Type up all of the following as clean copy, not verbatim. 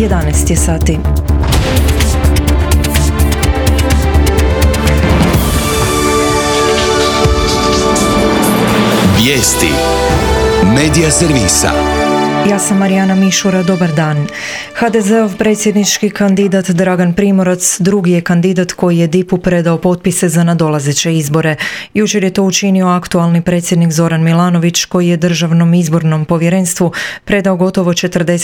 11 je sati. Vijesti Medija servisa. Ja sam Marijana Mišura, dobar dan. HDZ-ov predsjednički kandidat Dragan Primorac drugi je kandidat koji je DIP-u predao potpise za nadolazeće izbore. Jučer je to učinio aktualni predsjednik Zoran Milanović koji je Državnom izbornom povjerenstvu predao gotovo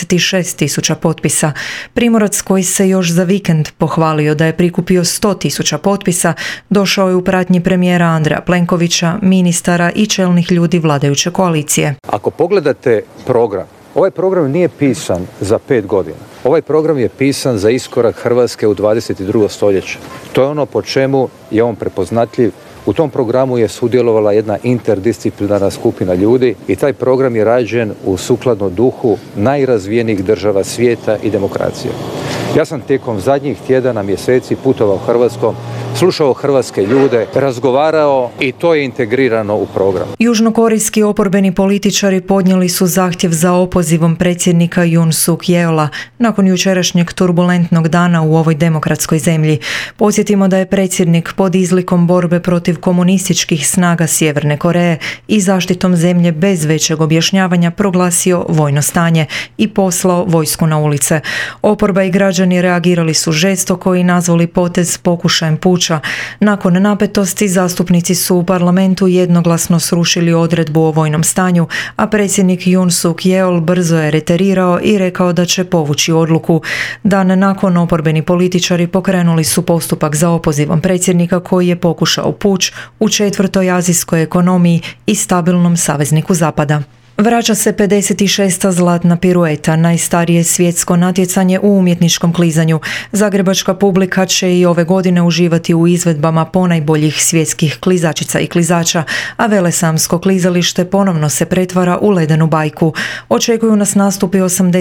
46.000 potpisa. Primorac, koji se još za vikend pohvalio da je prikupio 100.000 potpisa, došao je u pratnji premijera Andreja Plenkovića, ministara i čelnih ljudi vladajuće koalicije. Ako pogledate program, ovaj program nije pisan za 5 godina. Ovaj program je pisan za iskorak Hrvatske u 22. stoljeće. To je ono po čemu je on prepoznatljiv. U tom programu je sudjelovala jedna interdisciplinarna skupina ljudi i taj program je rađen u sukladno duhu najrazvijenijih država svijeta i demokracije. Ja sam tijekom zadnjih tjedana, mjeseci putovao Hrvatskom, slušao hrvatske ljude, razgovarao i to je integrirano u program. Južnokorejski oporbeni političari podnijeli su zahtjev za opozivom predsjednika Yoon Suk Yeola nakon jučerašnjeg turbulentnog dana u ovoj demokratskoj zemlji. Podsjetimo da je predsjednik pod izlikom borbe protiv komunističkih snaga Sjeverne Koreje i zaštitom zemlje bez većeg objašnjavanja proglasio vojno stanje i poslao vojsku na ulice. Oporba i građani reagirali su žestoko i nazvali potez pokušajem puča. Nakon napetosti zastupnici su u parlamentu jednoglasno srušili odredbu o vojnom stanju, a predsjednik Yoon Suk Yeol brzo je reterirao i rekao da će povući odluku. Dan nakon oporbeni političari pokrenuli su postupak za opozivom predsjednika koji je pokušao puč u četvrtoj azijskoj ekonomiji i stabilnom savezniku Zapada. Vraća se 56. zlatna pirueta, najstarije svjetsko natjecanje u umjetničkom klizanju. Zagrebačka publika će i ove godine uživati u izvedbama ponajboljih svjetskih klizačica i klizača, a Velesamsko klizalište ponovno se pretvara u ledenu bajku. Očekuju nas nastupi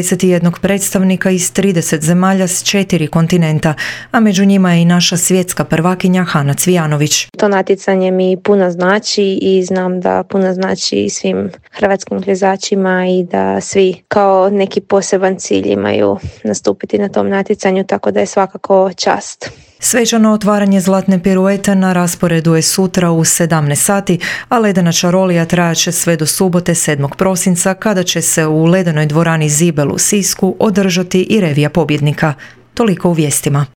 81 predstavnika iz 30 zemalja s 4 kontinenta, a među njima je i naša svjetska prvakinja Hana Cvijanović. To natjecanje mi puno znači i znam da puno znači svim hrvatskim klizačima i da svi kao neki poseban cilj imaju nastupiti na tom natjecanju, tako da je svakako čast. Svečano otvaranje zlatne piruete na rasporedu je sutra u 17 sati, a ledena čarolija trajaće sve do subote 7. prosinca kada će se u ledenoj dvorani Zibel u Sisku održati i revija pobjednika. Toliko u vijestima.